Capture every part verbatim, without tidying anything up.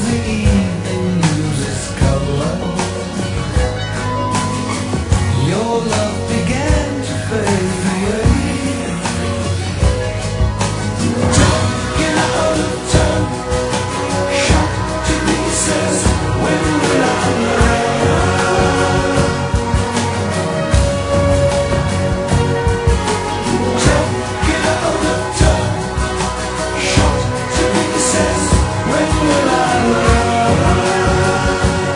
the evening loses color, your love began to fade away. Talking out of turn, shot to pieces. When will I learn? Talking out of turn, shot to pieces. When will I learn?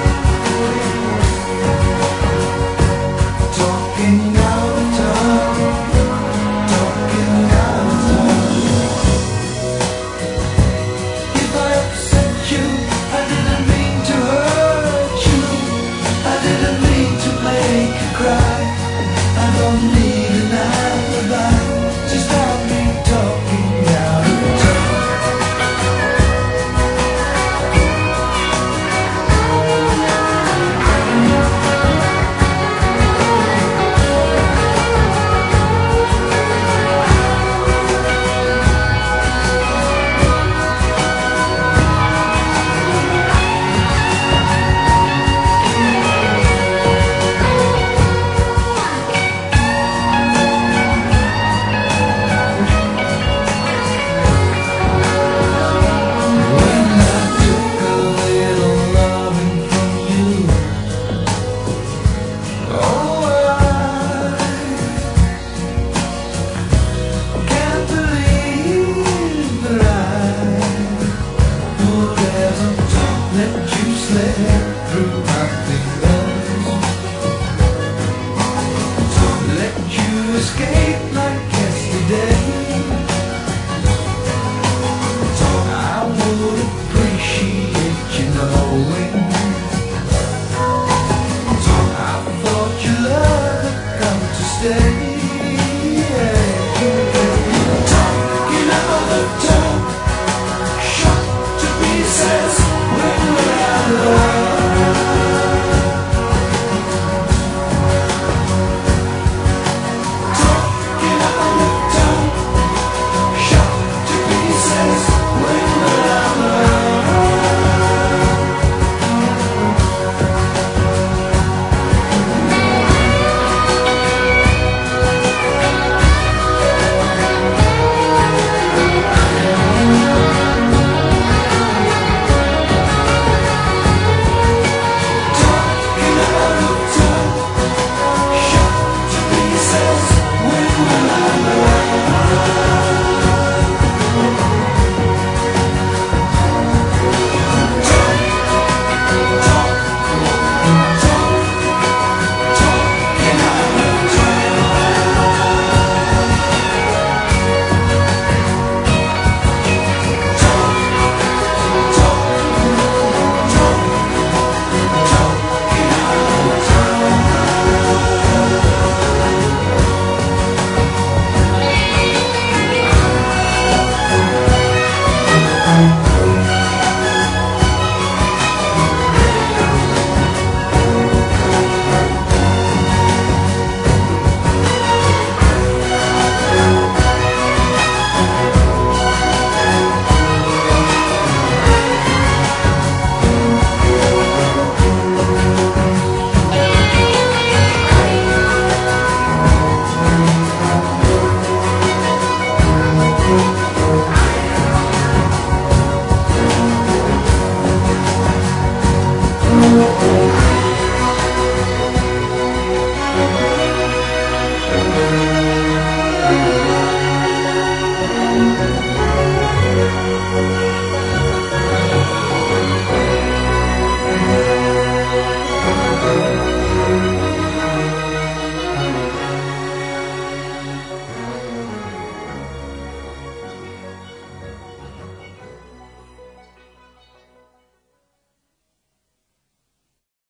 Talking out of turn, talking out of turn. If I upset you, I didn't mean to hurt you. I didn't mean to make you cry. I don't need an alibi. Just stop me talking out of turn. When I took a little loving from you, oh, I can't believe that I would ever let you slip through my fingers, let you escape like yesterday. I would appreciate you knowing I thought your love had come to stay. Talking out of turn, shot to pieces. When will I learn? Talking out of turn, shot to pieces. When will I Thank you.